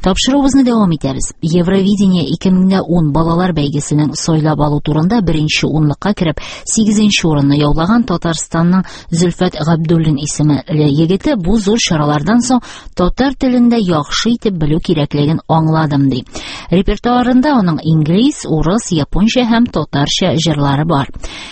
Тапшыруыбызны дәвам итәбез. Евровидение 2010 балалар бәйгесенең сойлап алу турында беренче унлыкка кереп, 8нче урынны яулаган Татарстанның Зөлфәт Габдуллин исемле егете бу зур чаралардан соң татар телендә яхшы итеп белү кирәклеген аңладым ди. Репертуарында аның инглиз, урыс, японча һәм татарча җырлары бар.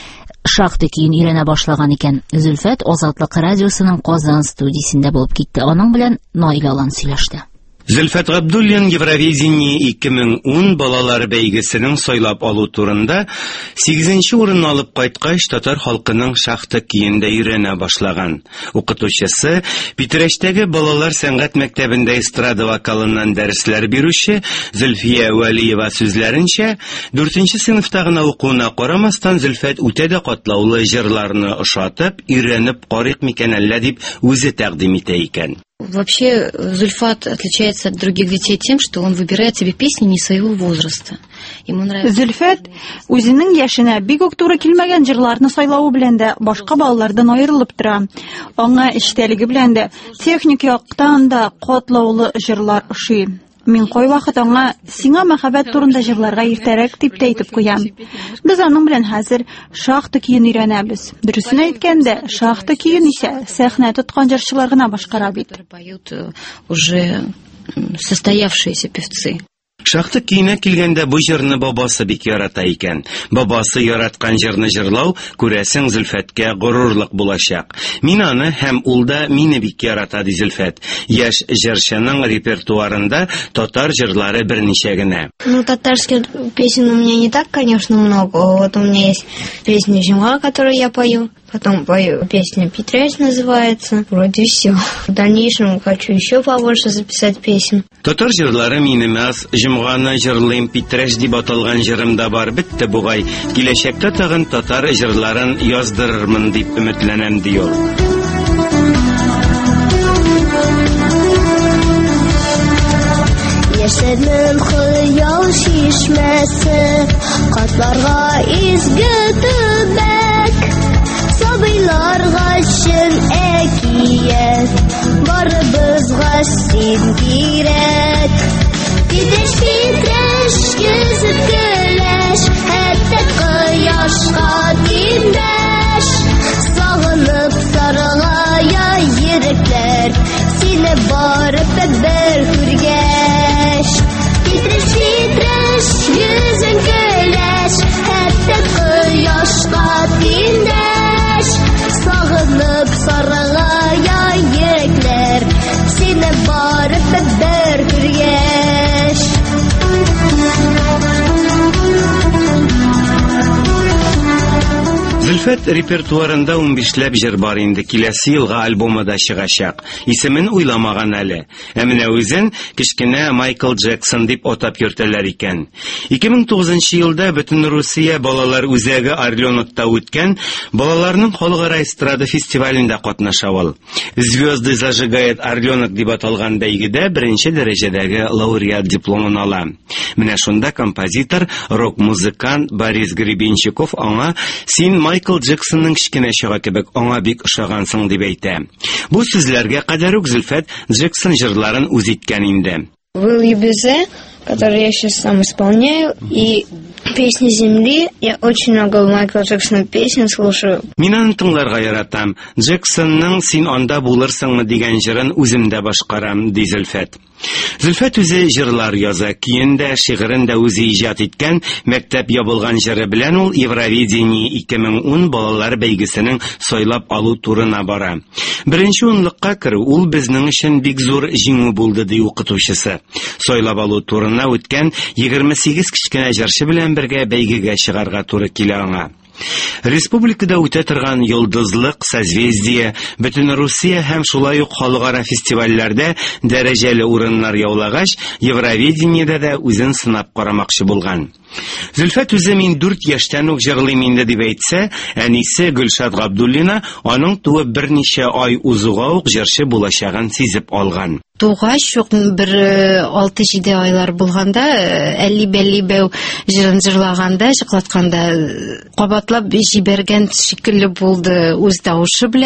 Шактый көен өйрәнә башлаган икән. Зөлфәт Азатлык радиосының Казан студиясендә булып китте. Аның белән Наил Алан сөйләште. Зөлфәт Габдуллин Евровидение 2010 балалар бәйгесенең сойлап алу турында 8нче урынны алып кайткач татар халкының шахты көендә өйрәнә башлаган. Укытучысы, Питрәчтәге балалар сәнгать мәктәбендә эстрада вокалыннан дәресләр бирүче Зөлфия Вәлиева сүзләренчә, 4нче сыйныфта гына укуына карамастан Зөлфәт үтә дә катлаулы җырларны ошатып, өйрәнеп карыйк микән әллә дип үзе тәкъдим итә икән. Вообще, Зульфат отличается от других детей тем, что он выбирает себе песни не своего возраста. Ему нравится... Зульфат үзенең яшенә бик үк туры килмәгән җырларны сайлавы белән дә башка балалардан аерылып тора. Аңа эчтәлеге белән дә техник яктан да катлаулы җырлар ошый. Мин кайвакыт аңа сиңа мәхәббәт турында җырларга иртәрәк дип әйтеп куям. Без аның белән хәзер шахты көен өйрәнәбез. Дөресен әйткәндә, шахты көен исә сәхнә тоткан җырчылар гына башкара бит. Поют уже состоявшиеся певцы. Шахты көенә килгәндә бу җырны бабасы бик ярата икән. Бабасы яраткан җырны җырлау күрәсең Зөлфәткә горурлык булачак. Мин аны һәм ул да мине бик ярата ди Зөлфәт. Яшь җырчының репертуарында татар җырлары берничә генә. Ну, татарских песен у меня не так, конечно, много. Вот у меня есть песня «Зима», которую я пою. Потом пою песню «Петряч» называется. Вроде все. В дальнейшем хочу еще побольше записать песен. Татар җырлары минем аз, җомганы җырлыйм, Петряч дип аталган җырым да бар, бетте бугай. Киләчәктә тагын татар җырларын яздырырмын дип өметләнәм ди ул. Яшәдем хыял шишмәсе, катларга изге төбәк, сабыйларга чын әкият, барыбызга син кирәк. Петряч, Петряч, йөзеп көләш, хәтта кояшка тиңдәш, сагынып саргая йөрәкләр, сине барып бер күргәч. Петряч, Петряч, йөзең көләш, хәтта кояшка тиңдәш, сагынып саргая йөрәкләр, сине барып бер күргәч. Зөлфәт репертуарында 15ләп җыр бар инде, киләсе елга альбомы да чыгачак. Исемен уйламаган әле. Ә менә үзен кичкенә Майкл Джексон дип атап йөртәләр икән. 2009 елда бөтен Русия балалар үзәге Орленокта үткән балаларның халыкара эстрада фестивалендә катнаша ул. Звезды зажигает Орленок дип аталган бәйгедә беренче дәрәҗәдәге лауреат дипломын ала. Менә шунда композитор, рок-музыкант Борис Гребенщиков аңа «Син Майкл Джексонның кичкенә чага кебек аңа бик ошагансың» дип әйтә. Бу сүзләргә кадәр үк Зөлфәт Джексон җырларын үз иткән инде. «Will You Be There», который я сейчас сам исполняю, и «Песни земли». Я очень много Майкла Джексона песен слушаю. Мин аны тыңларга яратам. Джексонның «Син анда булырсыңмы» дигән җырын үзем дә башкарам, ди Зөлфәт. Зөлфәт үзе җырлар яза, көендә, шигырен дә үзе иҗат иткән, мәктәп ябылган җыры белән ул Евровидение 2010 балалар бәйгесенең сойлап алу турына бара. Беренче унлыкка керү ул безнең өчен бик зур җиңү булды, ди укытучысы. Сойлап алу турына үткән 28 кичкенә җырчы белән бергә бәйгегә чыгарга туры килә аңа. Республикада үтә торган Йолдызлык, Созвездие, бөтен Русия һәм шулай ук халыкара фестивальләрдә дәрәҗәле урыннар яулагач, Евровидениедә дә үзен сынап карамакчы булган. Зөлфәт үзе мин 4 яшьтән үк җырлыйм инде дип әйтсә, әнисе Гөлшат Габдуллина аның туып берничә ай узуга ук җырчы булачагын сизеп алган. Тугач ук бер 6-7 айлар булганда, әлли-бәлли бәү җырын җырлаганда, җыклатканда кабатлап җибәргән шикелле булды үз тавышы белән.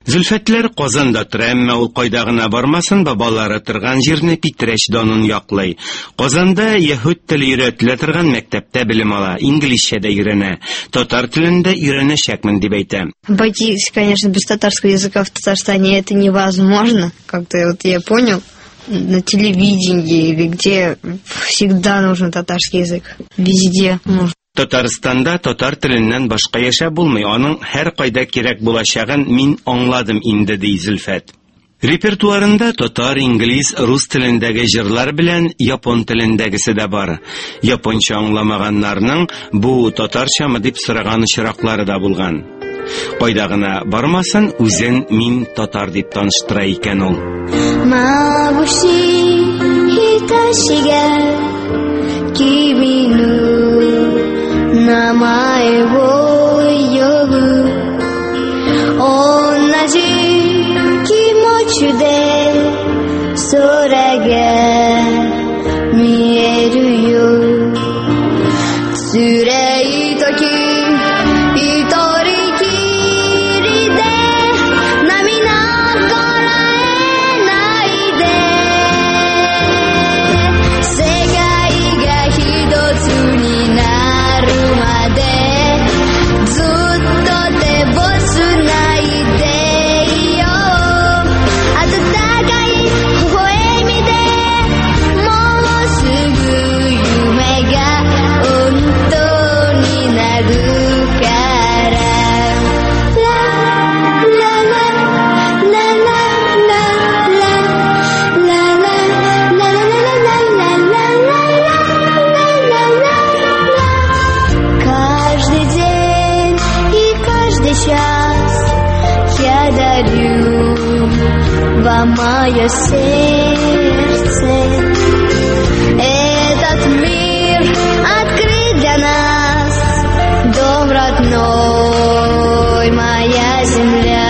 Зөлфәтләр Казанда тора, әмма ул кайда гына бармасын, бабалары торган җирне Питрәч данын яклый. Казанда яһүд теле өйрәтелә торган мәктәптә белем ала, инглизчә дә өйрәнә, татар телендә өйрәнәчәкмен дип әйтә. Обойтись, конечно, без татарского языка в Татарстане это невозможно. Как-то вот я понял, на телевидении или где всегда нужен татарский язык. Везде нужен. Татарстанда татар теленнән башка яшәп булмый, аның һәр кайда кирәк булачагын мин аңладым инде, ди Зөлфәт. Репертуарында татар, инглиз, рус телендәге җырлар белән япон телендәгесе дә бар. Японча аңламаганнарның бу татарчамы дип сораган очраклары да булган. Кайда гына бармасын, үзен мин татар дип таныштыра икән ул. Мабуши хиташига кимину намае wo yobu onnaji kimochu de soraga mieru yo tsurei toki itori kiri de nami nagaraenai de sekai ga hitotsu ni naru made zutto tebotsu nai de yo atatakai hoemi de mou sugu yume ga honto ni naru kara la la la la la la la la la la Каждый день и каждый час я дарю вам мое сердце. Этот мир открыт для нас, дом родной, моя земля.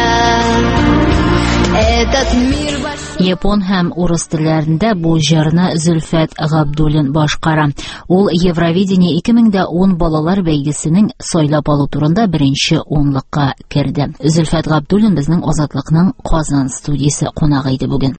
Этот мир Япон һәм урыс телләрендә бу җырны Зөлфәт Габдуллин башкара. Ул Евровидение 2010 балалар бәйгесенең сайлап алу турында беренче 10-лыкка керде. Зөлфәт Габдуллин безнең Азатлыкның Казан студиясе кунагы иде бүген.